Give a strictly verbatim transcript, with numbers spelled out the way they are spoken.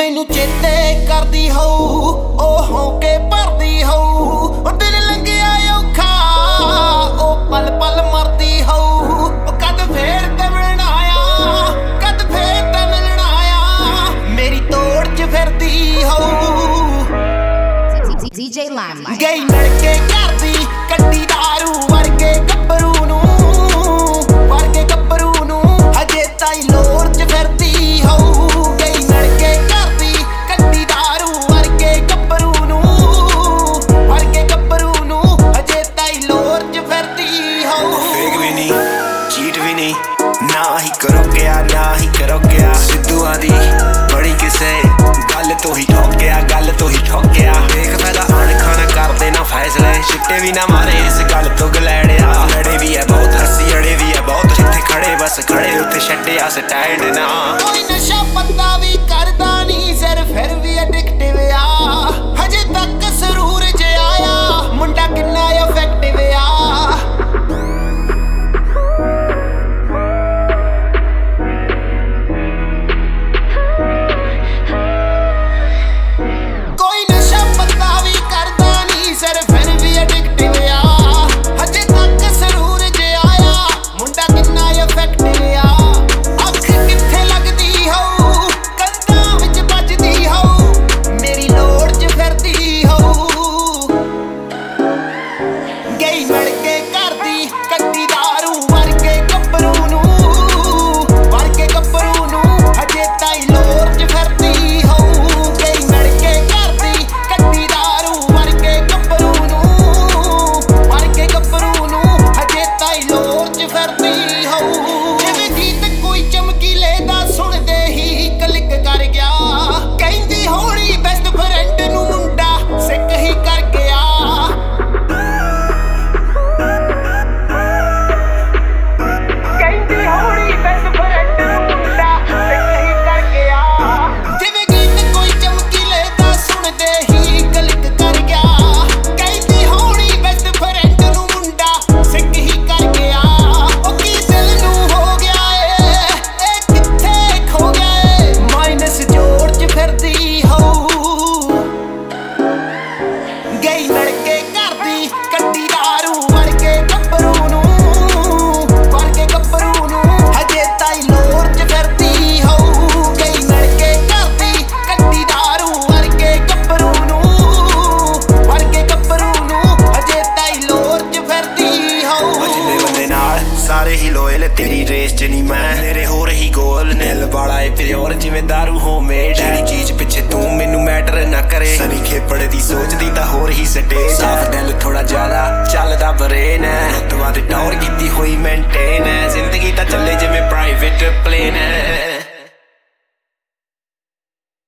मैनू चेते करदी होऊ ओ होके भरदी होऊ ओ दिल लंघिया औखा ओ पल पल मरदी होऊ ओ कद फेर ते मिलण आया कद फेर ते मिलण आया मेरी तोड़ च फिरदी होऊ D J Limelight गई लड़के करदी कड्डी दारू वर्गे गब्बरू नू वर्गे गब्बरू नू हजे ताई लोर च फिरदी होऊ गई लड़के करदी कड्डी दारू वर्गे गब्बरू नू वर्गे गब्बरू नू हजे ताई लोर च फिरदी होऊ फेक भी नहीं चीट भी नहीं ना ही करो क्या ना ही करो क्या सिद्धू आदि बड़ी किसे गल तो ही ठोक गया गल तो ही ठोक गया देख फैदा आन खाना कर देना फैसले छिट्टे भी ना मारे इस गल तो गलैड़िया लड़े भी है बहुत हसी अड़े भी है बहुत जिथे खड़े बस खड़े उत्थे छड्डे आ स्टैंड ना कोई नशा पत्ता भी करदा नहीं सिर फिर भी एडिक्टिव आ हजे तक सरूर च आया मुंडा किन्ना इफेक्टिव आ कोई नशा पत्ता भी करदा नहीं सिर फिर भी एडिक्टिव आ हजे तक सरूर च आया मुंडा किन्ना इफेक्टिव आ अख किथे लगदी होऊ कंधां विच बजदी होऊ मेरी लोड़ च फिरदी होऊ गई लड़के करदी कड्डी दारू वर्गे गब्बरू नू वर्गे गब्बरू नू हजे ताई लोड़ च फिरदी होऊ गई लड़के करदी कड्डी दारू वर्गे गब्बरू नू वर्गे गब्बरू नू हजे ताई लोड़ च फिरदी होऊ जिवें गीत कोई चमकीले दा सुणदे ही क्लिक कर गया कहंदी होणी बेस्ट फ्रेंड नू मुंडा सिक ही कर गया ਕਹਿੰਦੀ ਹੋਣੀ ਬੈਸਟ ਫਰੈਂਡ ਨੂੰ ਮੁੰਡਾ ਸਹੀ ਕਰ ਗਿਆ ਜਿਵੇਂ ਗੀਤ ਕੋਈ ਚਮਕੀਲੇ ਦਾ ਸੁਣਦੇ ਹੀ ਕਲਿੱਕ ਕਰ ਗਿਆ ਕਹਿੰਦੀ ਹੋਣੀ ਬੈਸਟ ਫਰੈਂਡ ਨੂੰ ਮੁੰਡਾ ਸਹੀ ਕਰ ਗਿਆ ਉਹ ਕੀ ਦਿਲ ਨੂੰ ਹੋ ਗਿਆ ਏ ਇਹ ਕਿੱਥੇ ਖੋ ਗਿਆ ਏ ਮਾਈਨਸ ਜੋੜ ਚ ਫਿਰਦੀ ਹੋਊ ਗਈ ਲੜਕੇ ਕਰਦੀ ਕੱਢੀ ਦਾਰੂ ਵਰਗੇ ਗੱਭਰੂ ਨੂੰ ਵਰਗੇ ਗੱਭਰੂ ਨੂੰ ਹਜੇ ਤਾਈ ਲੋਰ ਚ ਫਿਰਦੀ ਹੋਊ ਗਈ ਲੜਕੇ ਕਰਦੀ ਕੱਢੀ ਦਾਰੂ ਵਰਗੇ ਗੱਭਰੂ ਨੂੰ ਵਰਗੇ ਗੱਭਰੂ ਨੂੰ ਹਜੇ ਤਾਈ ਲੋਰ ਚ ਫਿਰਦੀ ਹੋਊ ਜਿੰਨੇ ਬੰਦੇ ਨਾਲ ਸਾਰੇ ਹੀ ਲੋਇਲ ਤੇਰੀ ਰੇਸ ਚ ਨਹੀਂ ਮੈਂ ਮੇਰੇ ਹੋ ਰਹੀ ਗੋਲ ਨਿਲ ਵਾਲਾ ਏ ਪਿਓਰ ਜਿਵੇਂ ਦਾਰੂ ਹੋਮੇਡ ਜਿਹੜੀ ਚੀਜ਼ ਪਿੱਛੇ ਤੂੰ ਮੈਨੂੰ ਮੈਟਰ ਨਾ ਕਰੇ ਸਨੀ ਖੇਪੜੇ ਦੀ ਸੋਚਦੀ ਤਾਂ ਹੋਰ ਹੀ ਸਟੇਜ ਸਾਫ ਦਿਲ ਥੋੜਾ ਜ਼ਿਆਦਾ ਚੱਲਦਾ ਬਰੇਨ ਹੈ ਦੁਆ ਤੇ ਟੌਰ ਕੀਤੀ ਹੋਈ ਮੇਨਟੇਨ ਹੈ